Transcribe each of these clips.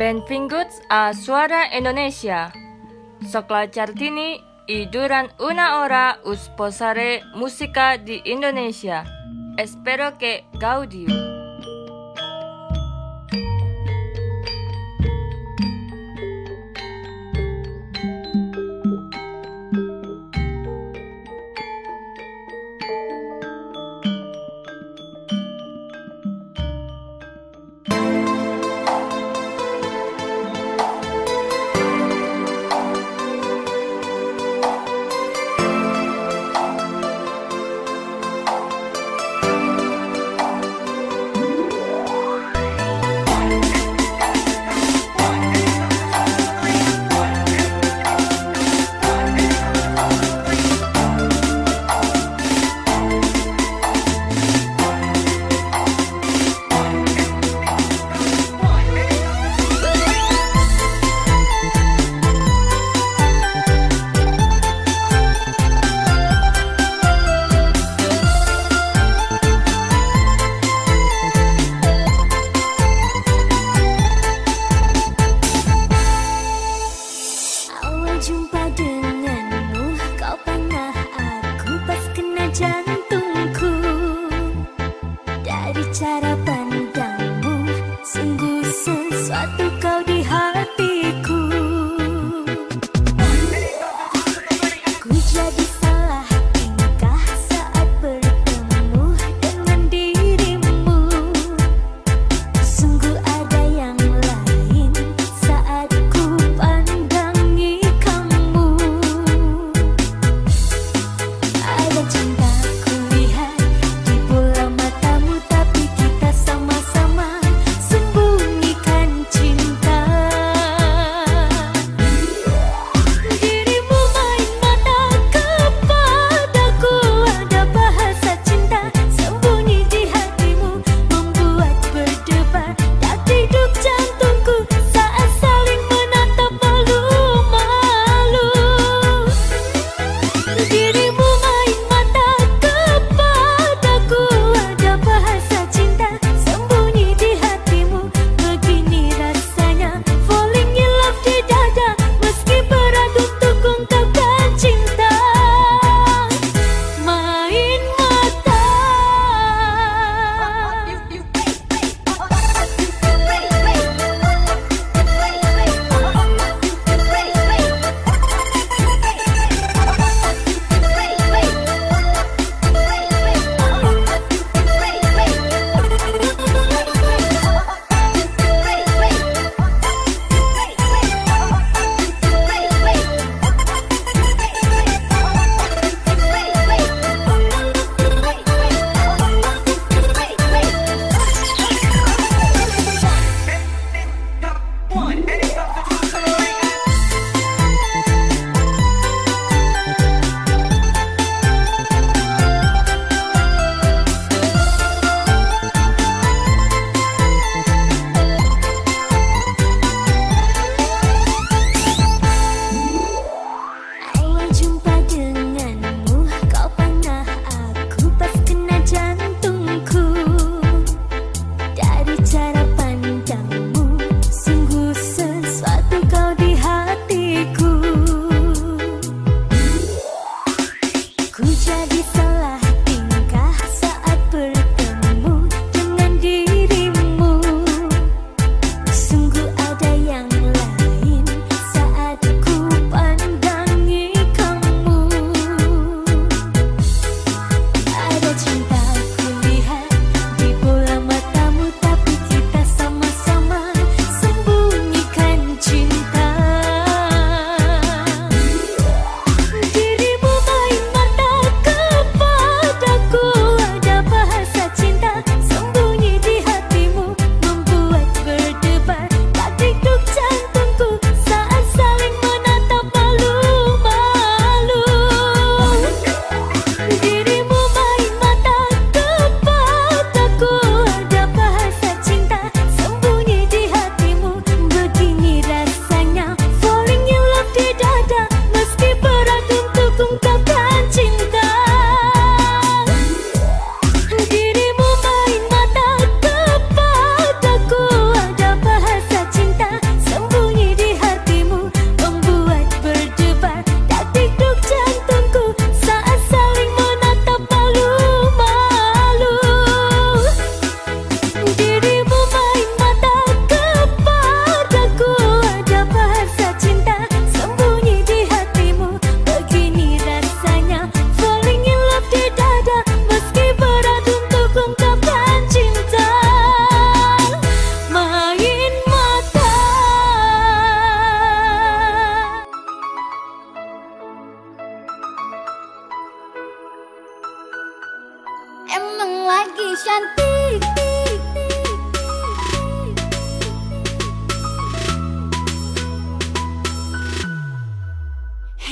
Benvinguts a Suara Indonesia. Sokla Cartini y durant una hora us posaré música di Indonesia. Espero que gaudiu.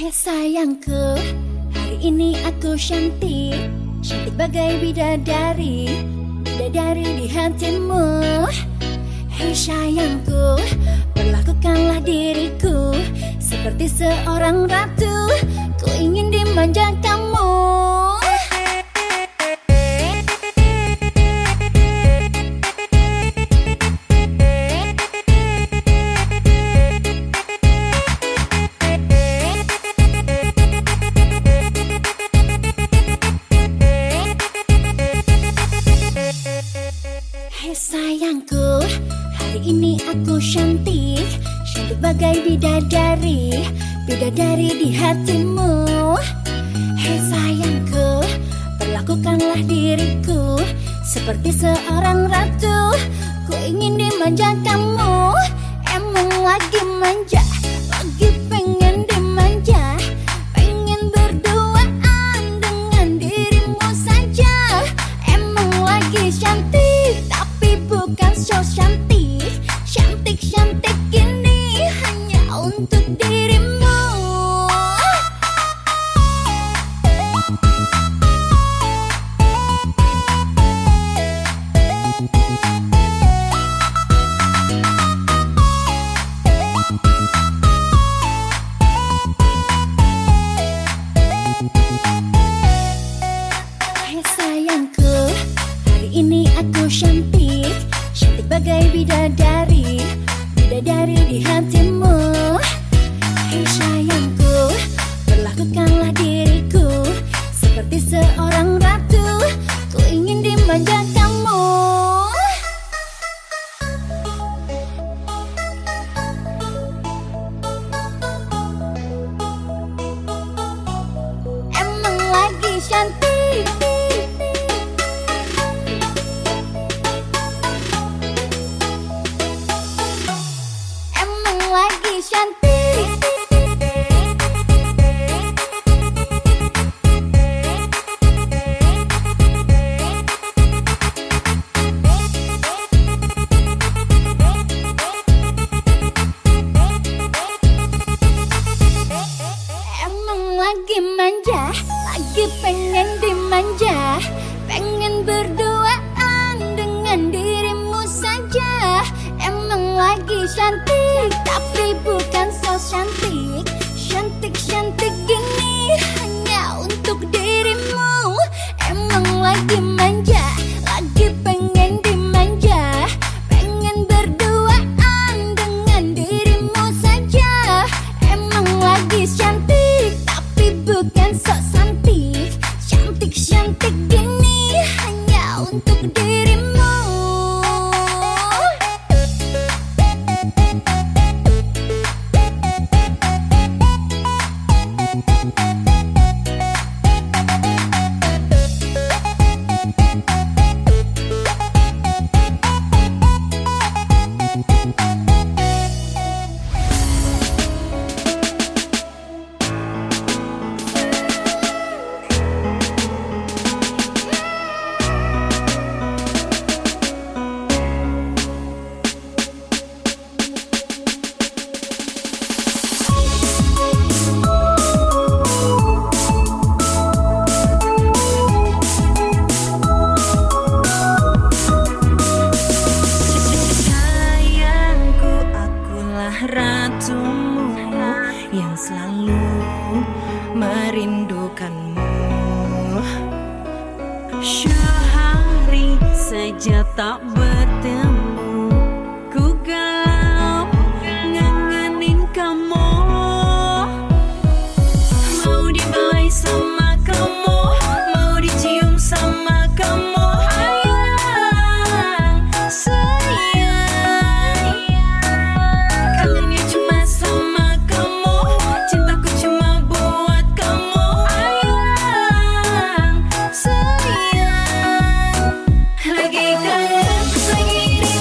Hai sayangku, hari ini aku cantik, cantik bagai bidadari, bidadari di hatimu. Hei sayangku, perlakukanlah diriku seperti seorang ratu, ku ingin dimanja kamu. Hei sayangku, hari ini aku cantik, cantik bagai bidadari, bidadari di hatimu. Hei sayangku, perlakukanlah diriku seperti seorang ratu, ku ingin dimanja kamu. Emang lagi manja, lagi pengen dimanja, pengen berduaan dengan dirimu saja. Emang lagi cantik, tapi bukan so cantik, cantik-cantik ini hanya untuk dirimu. Hai sayangku, hari ini aku cantik, cantik bagai bidadari, bidadari di hatimu. Hei sayangku, perlakukanlah diriku seperti seorang ratu, ku ingin dimanja kamu. Emang lagi cantik, emang lagi cantik. Emang lagi manja, lagi pengen dimanja, pengen berduaan dengan dirimu saja. Emang lagi cantik, tapi bukan so cantik, cantik-cantik gini hanya untuk dirimu. Emang lagi manja, lagi pengen dimanja, pengen berduaan dengan dirimu saja. Emang lagi cantik, tapi bukan so cantik, cantik-cantik gini hanya untuk dirimu. Sayangku, akulah ratumu yang selalu merindukanmu. Sehari saja tak bertemu, ku galau ngangenin kamu. Mau dibelai sama kamu, mau dicium sama kamu. Sayang, kangennya cuma sama kamu, cintaku cuma buat kamu. Sayang, lagi kangen, lagi rindu.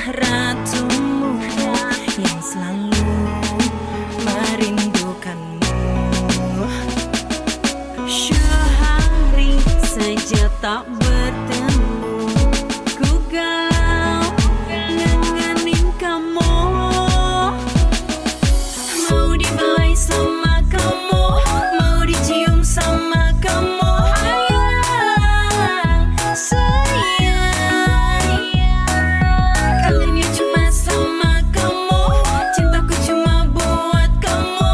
ratumu yang selalu merindukanmu. Sehari saja tak bertemu, ku galau ngangenin kamu. Mau dibelai sama kamu, mau dicium sama kamu. Sayang, kangennya cuma sama kamu, cintaku cuma buat kamu.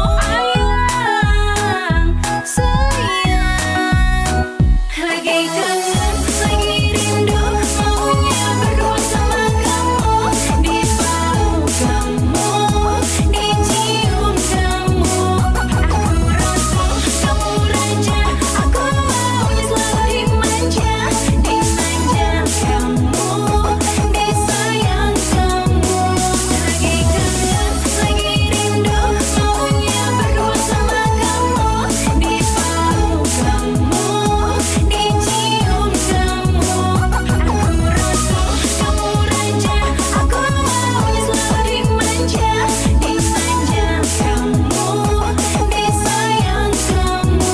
Sayang, lagi kangen, lagi rindu, maunya berdua sama kamu, dipeluk kamu, dicium kamu. Aku ratu, kamu raja, aku maunya selalu dimanja, dimanja kamu, disayang kamu. Lagi kangen, lagi rindu, maunya berdua sama kamu, dipeluk kamu, dicium kamu. Aku ratu, kamu raja, aku maunya selalu dimanja, dimanja kamu, disayang kamu.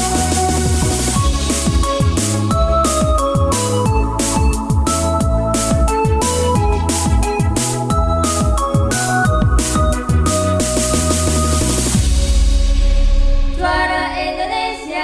Suara Indonesia.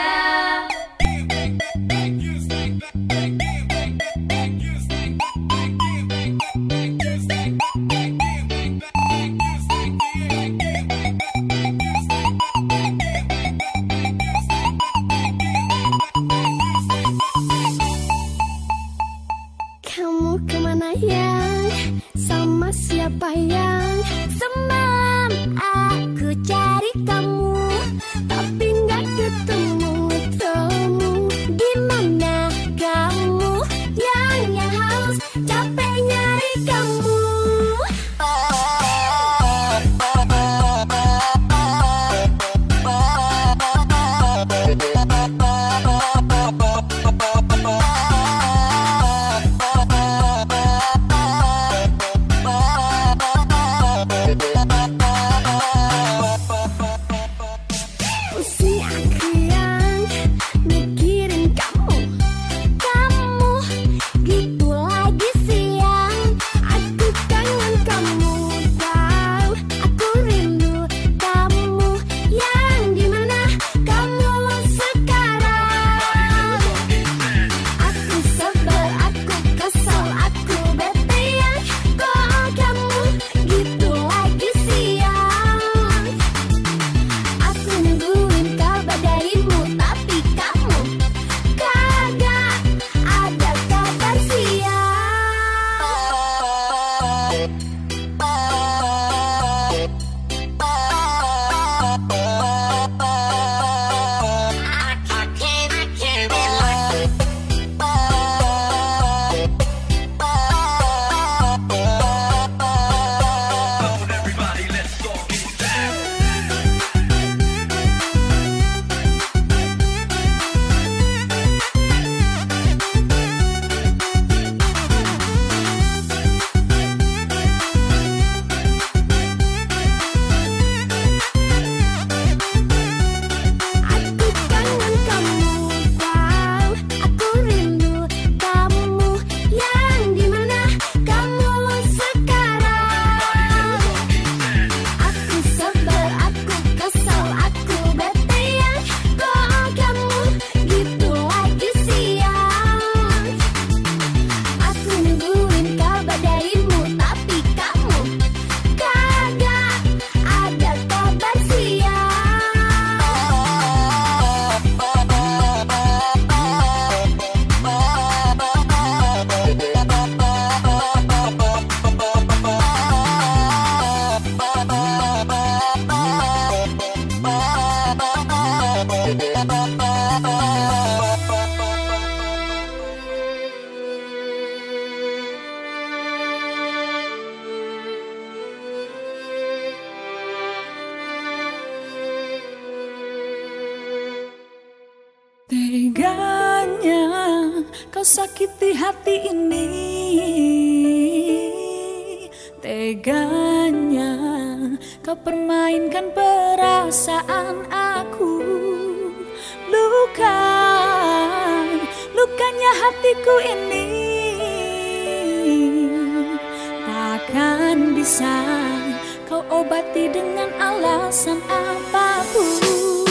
Kamu kemana yang, sama siapa yang semalam aku cari kamu, tapi nggak ketemu temu. Di mana kamu yang haus capek nyari kamu. Pusing aku yang mikirin kamu, kamu gitu lagi siang. Aku kangen kamu, tahu aku rindu kamu. Yang dimana kamu sekarang? Aku sebel, aku kesel, aku bete yang kok kamu gitu lagi siang. Aku nungguin kabar darimu, tapi kamu kagak ada kabar Aku kangen kamu, tahu aku rindu kamu. Yang dimana kamu sekarang? Aku sebel, aku kesel, aku bete yang kok kamu gitu lagi siang. Aku nungguin kabar darimu, tapi kamu kagak ada kabar siang. Teganya kau sakiti hati ini, Teganya kau permainkan perasaan aku. Lukanya hatiku ini takkan bisa kau obati dengan alasan apapun.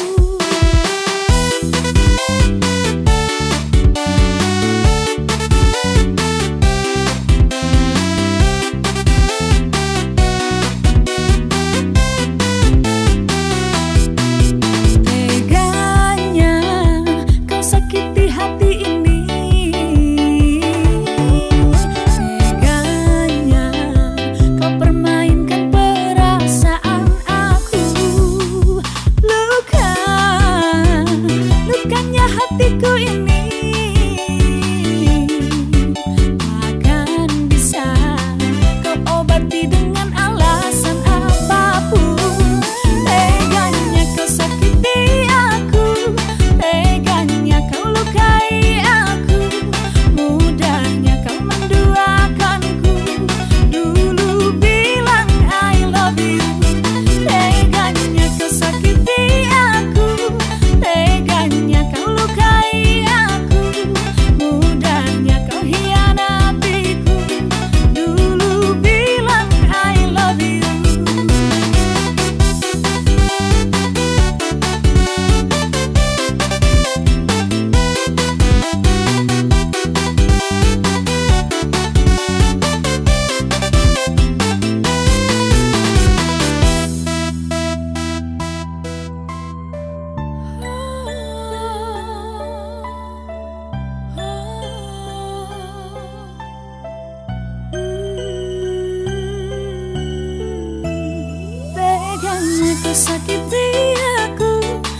Sakiti aku,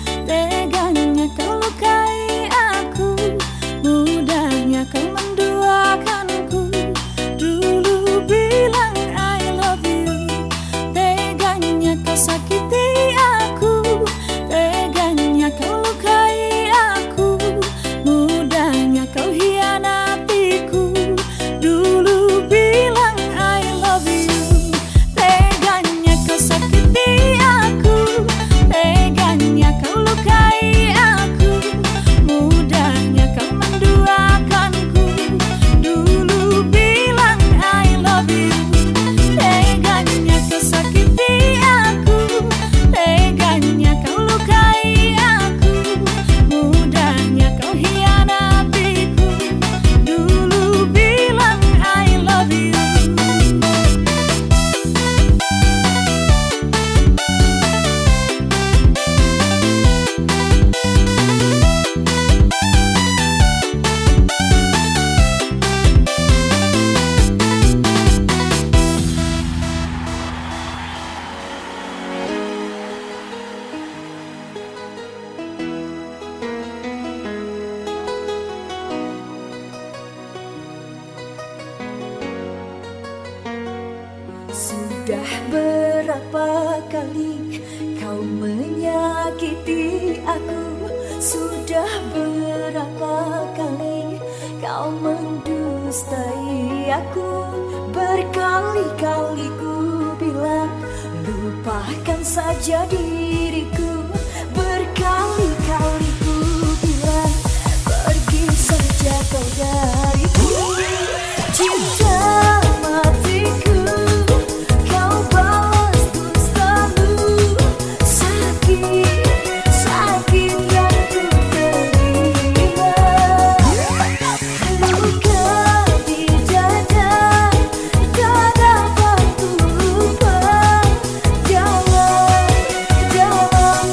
teganya kau lukai aku, mudahnya kau menduakanku. Dulu bilang I love you, teganya kau sakiti aku, teganya kau lukai aku, mudahnya kau hianatiku. Dulu bilang I love you, teganya kau sakiti aku, teganya kau lukai aku, mudahnya kau menduakanku. Dulu bilang I love you, teganya kau sakiti aku, teganya kau lukai aku, mudahnya kau hianatiku. Dulu bilang I love you. Sudah berapa kali kau menyakiti aku? Sudah berapa kali kau mendustai aku? Berkali-kali ku bilang lupakan saja diriku. Berkali-kali ku bilang pergi saja kau dariku. Cinta matiku kau balas dustamu. Sakit yang ku terima. Luka di dada tak dapat ku lupa. Jangan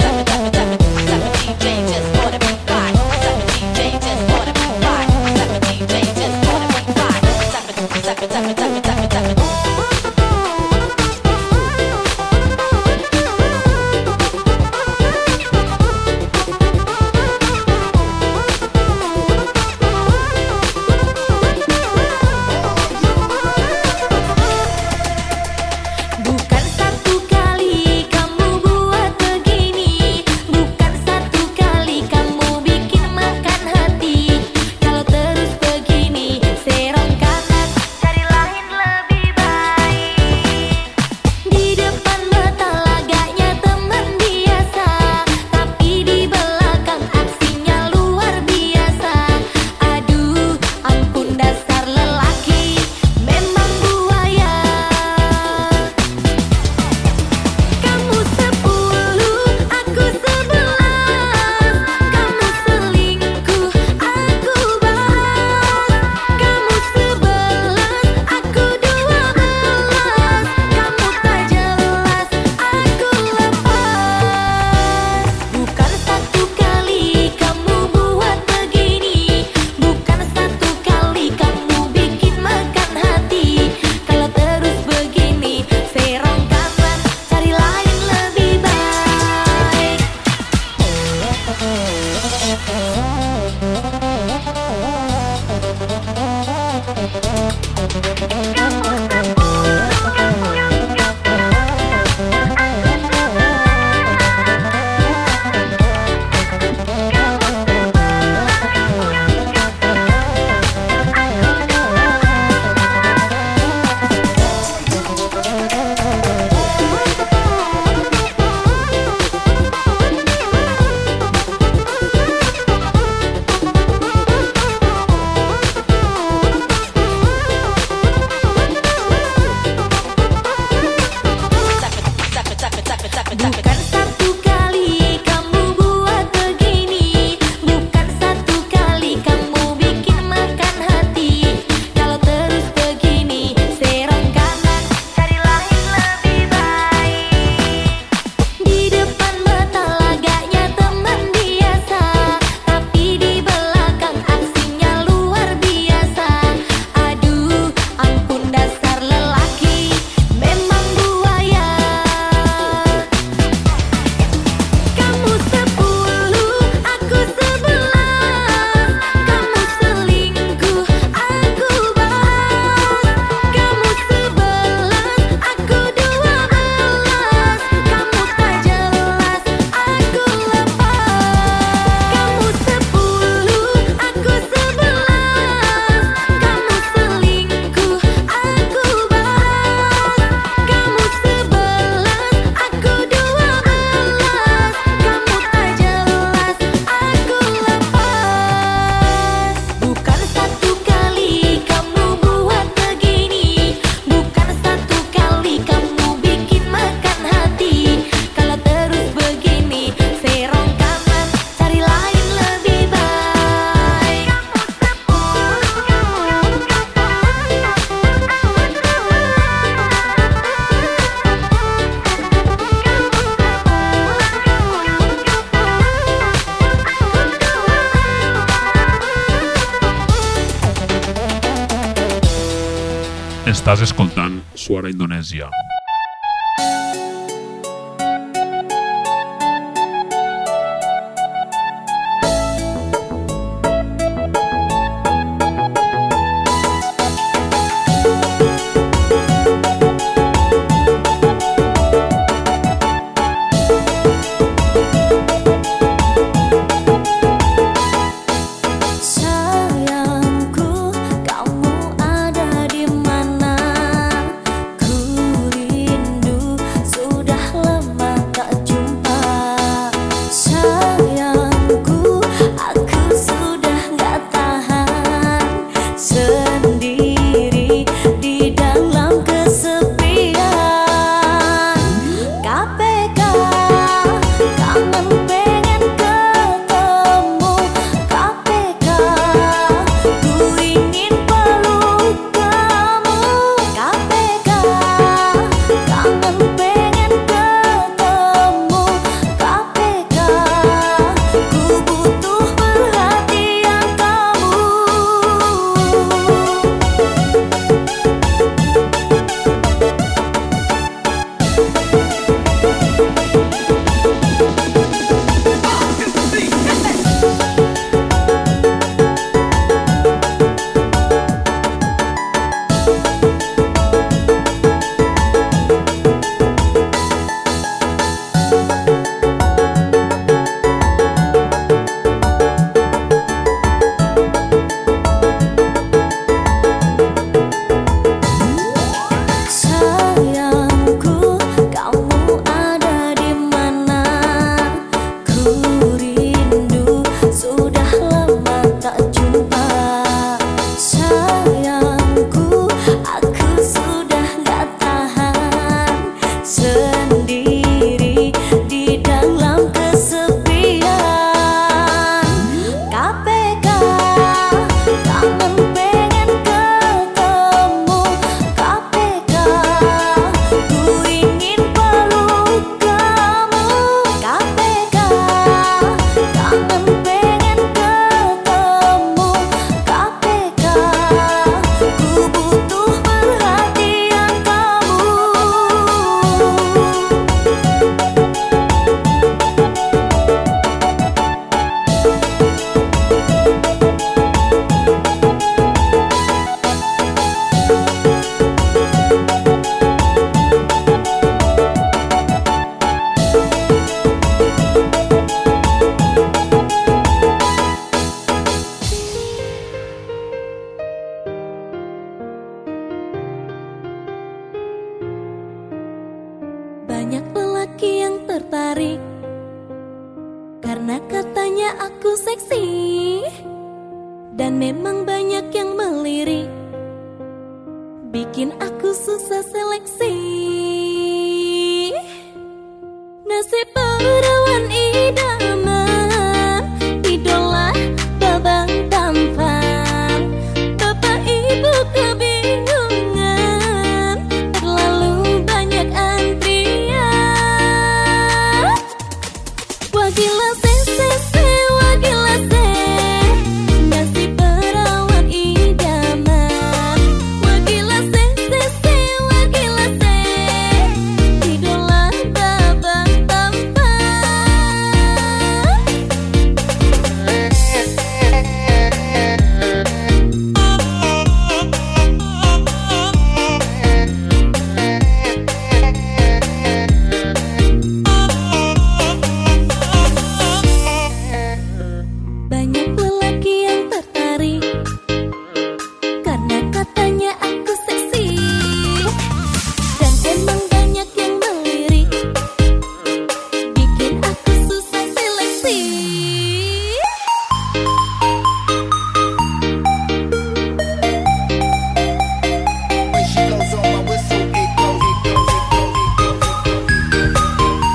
Estàs escoltant Suara Indonèsia. Sayangku, kamu ada di mana? Ku Karena katanya aku seksi, dan memang banyak yang melirik, bikin aku susah seleksi. Nasib perawan idaman, idola babang tampan. Bapak ibu kebingungan, terlalu banyak antrian. Wah gila se, wah gila se, nasib perawan idaman. Wah gila se, wah gila se, idola babang banyak lelaki yang tertarik karena katanya aku seksi, dan emang banyak yang melirik, bikin aku susah seleksi. When she blows on my whistle, it go, it go, it go, it go.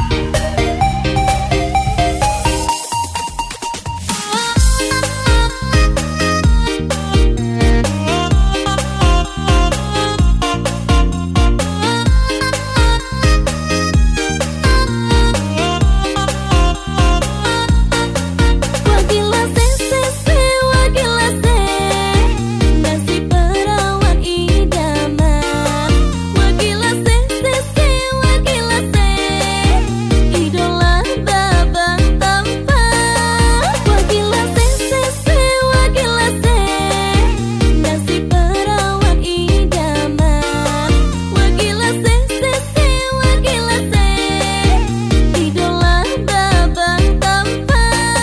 Wah gila se, wah gila se, nasib perawan idaman. Wah gila se, wah gila se, idola babang tampan. Wah gila se, wah gila se, nasib perawan idaman. Wah gila se, wah gila se, idola babang tampan.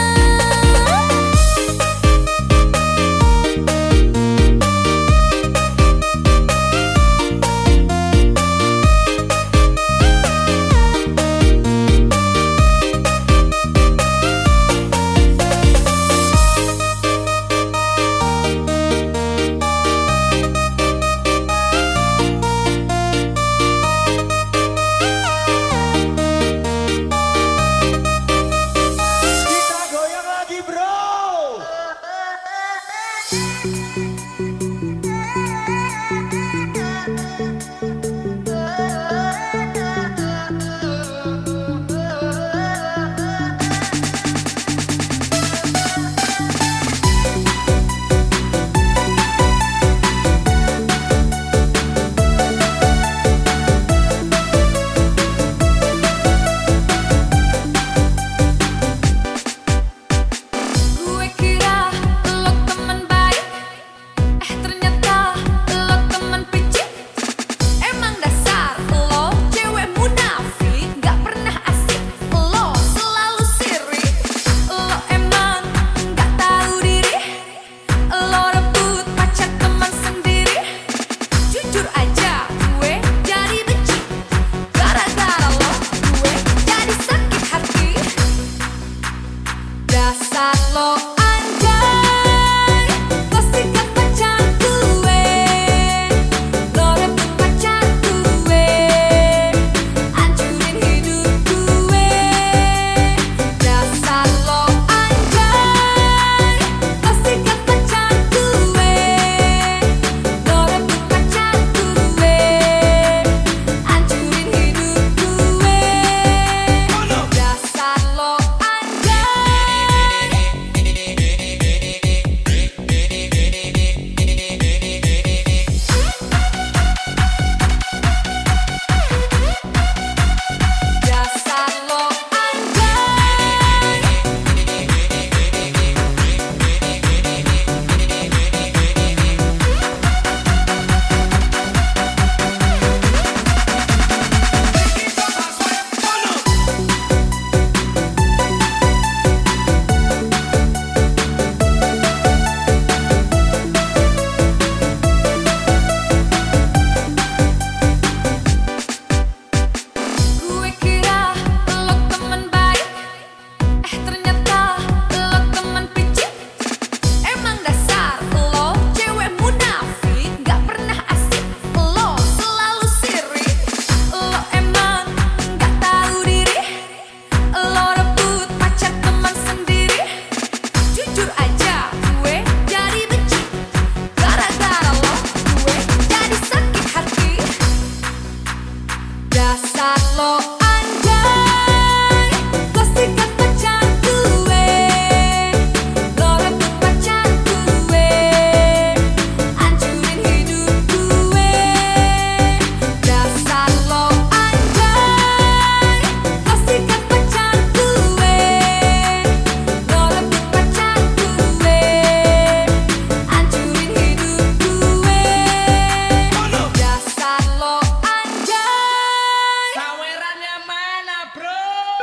Kita goyang lagi, bro. Gue kira lo teman baik, ternyata lo teman picik. Emang dasar lo cewek munafik, gak pernah asik, lo selalu sirik. Lo emang gak tahu diri, lo rebut pacar teman sendiri. Jujur aja gue jadi benci, gara-gara lo gue jadi sakit hati. Dasar lo anjay, lo sikat pacar gue, lo rebut pacar gue, hancurin hidup gue. Dasar lo anjay, lo sikat pacar gue, lo rebut pacar gue, hancurin hidup gue. Dasar lo anjay. ternyata lo teman picik. Emang dasar lo cewek munafik, gak pernah asik, lo selalu sirik. Lo emang gak tahu diri, lo rebut pacar teman sendiri. Jujur aja gue jadi benci, gara-gara lo gue jadi sakit hati. Dasar lo anjay, lo sikat pacar gue, lo rebut pacar gue, hancurin hidup gue. Dasar lo anjay, lo sikat pacar gue, lo rebut pacar gue, hancurin hidup gue. Dasar lo anjay. Sawerannya mana, bro?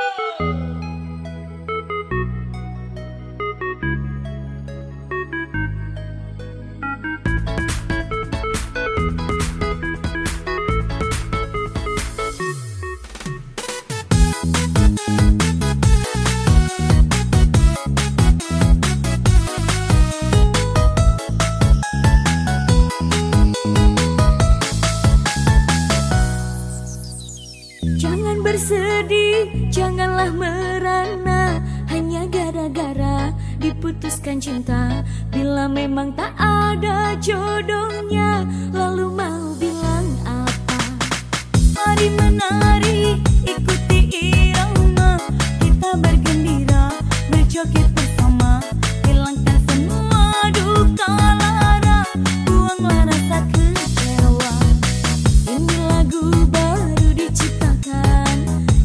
Jangan bersedih, janganlah merana, hanya gara-gara diputuskan cinta. Bila memang tak ada jodohnya, lalu mau bilang apa? Mari menari, ikuti irama, kita bergembira, berjoget bersama, hilangkan semua duka lara, buanglah rasa kecewa. Ini lagu baru diciptakan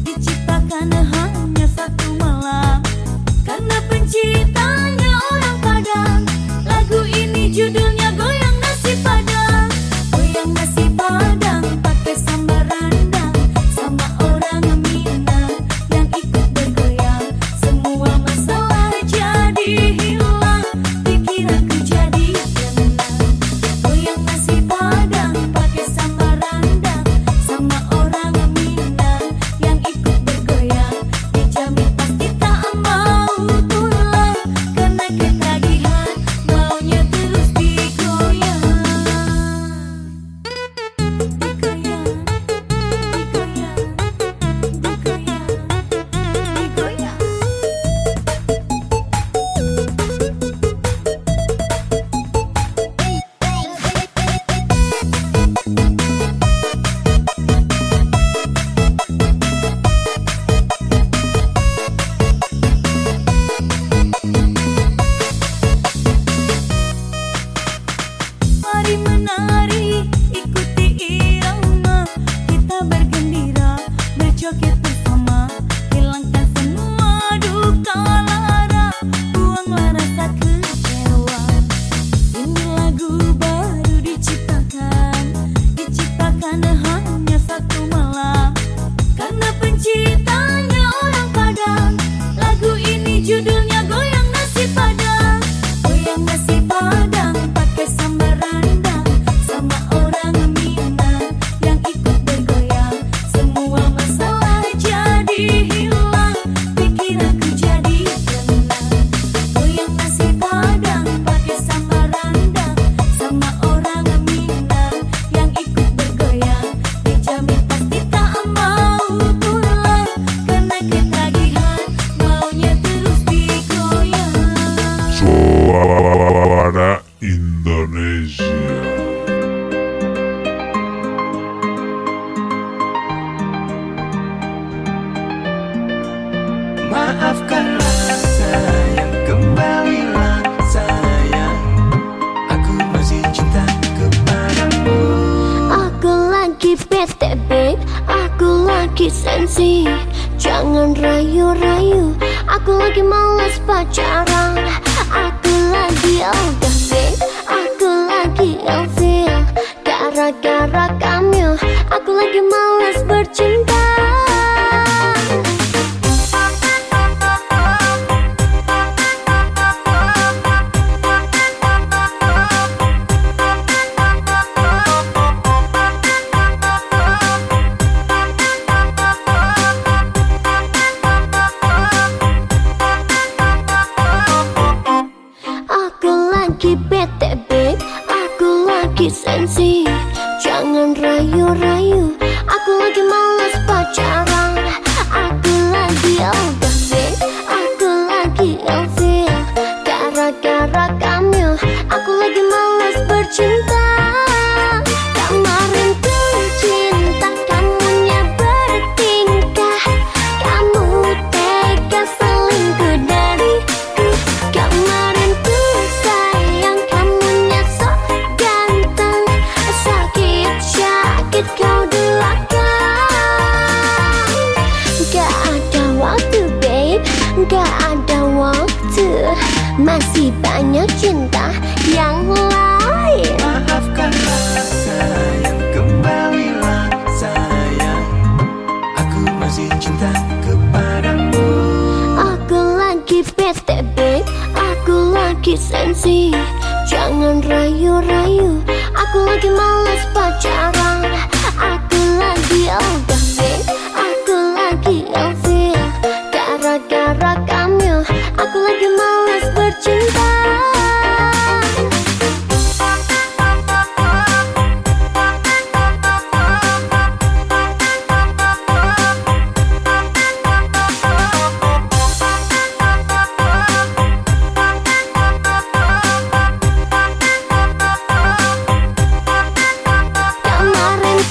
hanya satu malam, karena penciptanya orang Padang. Lagu ini judulnya Goyang Nasi Padang. Goyang nasi Padang pakai sambal rendang, sama orang Minang yang ikut bergoyang. Semua masalah jadi hilang, pikiranku jadi tenang. Goyang nasi Padang pakai sambal rendang, sama orang Minang yang ikut bergoyang. Dijamin pasti tak mau pulang, karena ketagihan maunya terus digoyang. Digoyang, digoyang, digoyang, digoyang. Mari menari, ikuti irama, kita bergembira, berjoget bersama, hilangkan semua duka lara, buanglah rasa kecewa. Ini lagu baru diciptakan hanya satu malam, karena penciptanya orang Padang. Lagu ini judulnya Goyang Nasi Padang. Goyang nasi Padang pakai sambal rendang, sama orang Minang yang ikut bergoyang. Semua masalah jadi hilang, pikiranku jadi tenang. Goyang nasi Padang pakai sambal rendang, sama orang Minang yang ikut bergoyang. Dijamin pasti tak mau pulang, karena ketagihan maunya terus digoyang. Suara Indonesia. Maafkanlah sayang, kembalilah sayang, aku masih cinta kepadamu. Aku lagi bete babe, aku lagi sensi. Jangan rayu-rayu, aku lagi malas pacaran. Aku lagi ogah babe, aku lagi ilfil. Gara-gara kamu, aku lagi malas bercinta. ada waktu, masih banyak cinta yang lain. Maafkanlah sayang, kembalilah sayang, aku masih cinta kepadamu. Aku lagi PTB, aku lagi sensi, jangan rayu-rayu. Aku lagi malas pacaran, aku lagi LDB, aku lagi ilfil. Gara-gara kamu, aku lagi malas bercinta. Kemarin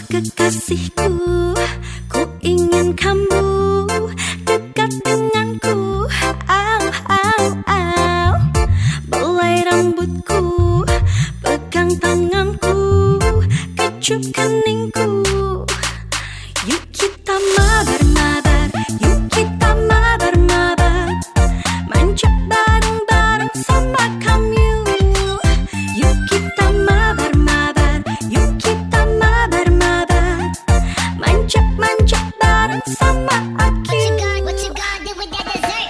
kekasihku, ku ingin kamu dekat denganku. Au, au, au. Belai rambutku, pegang tanganku, kecup keningku. Yuk kita mabar-mabar, yuk kita mabar-mabar, manja bareng-bareng sama kamu. Yuk kita mabar-mabar, yuk kita mabar-mabar, manja-manja bareng sama aku. What you gonna do with that dessert?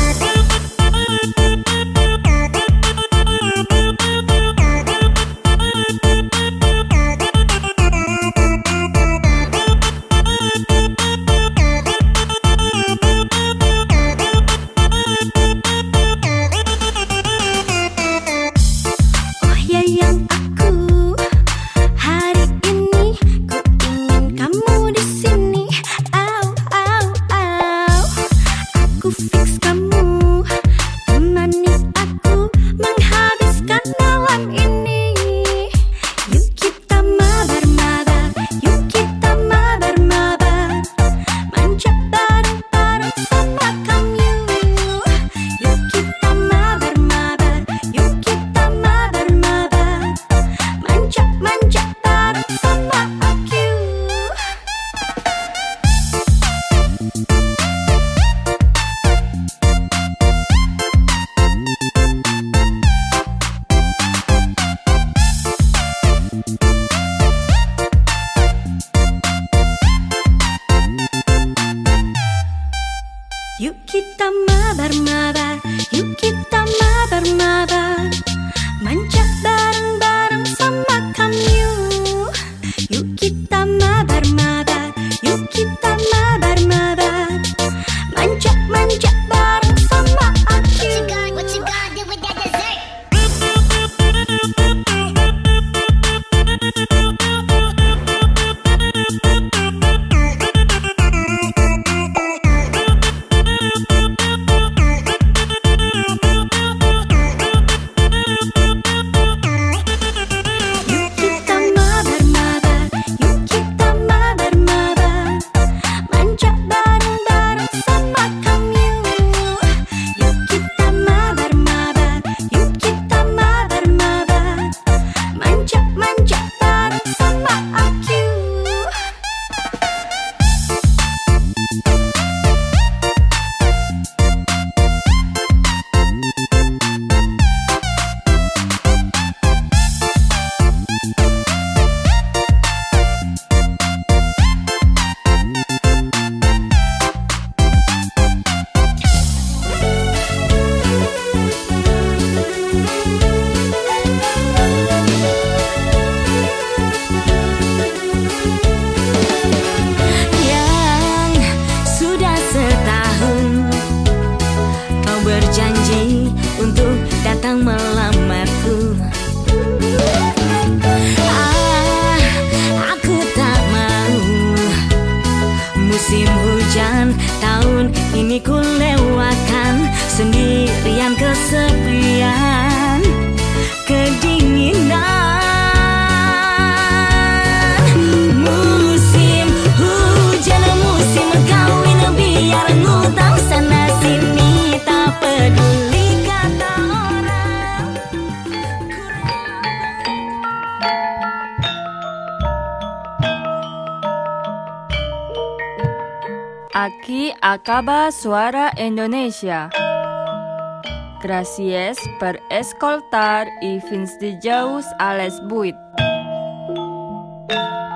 Oh sayang aku, hari ini ku ingin kamu di sini. Au, au, au. Aku fix kamu, temani aku menghabiskan malam ini. Yuk kita mabar-mabar, yuk kita mabar-mabar, manja bareng-bareng sama kamu. Yuk kita mabar-mabar, yuk kita mabar-mabar, manja-manja bareng sama aku. Yuk kita mabar-mabar, yuk kita mabar-mabar, manja bareng-bareng sama kamu. Yuk kita mabar-mabar, yuk kita mabar-mabar, manja-manja bareng sama aku. What you gonna do with that dessert? Yuk kita mabar-mabar, yuk kita mabar-mabar, manja bareng-bareng sama kamu. Yuk kita mabar-mabar, yuk kita mabar-mabar, manja-manja bareng sama aku. Yang sudah setahun kau berjanji untuk datang melamarku. Aku tak mau musim hujan tahun ini ku lewatkan sendirian, kesepian, kedinginan. Musim hujan, musim kawin, biar ngutang sana sini, tak peduli kata orang. Aquí acaba Suara Indonesia. Gracias por escoltar y fins dijous a les 8.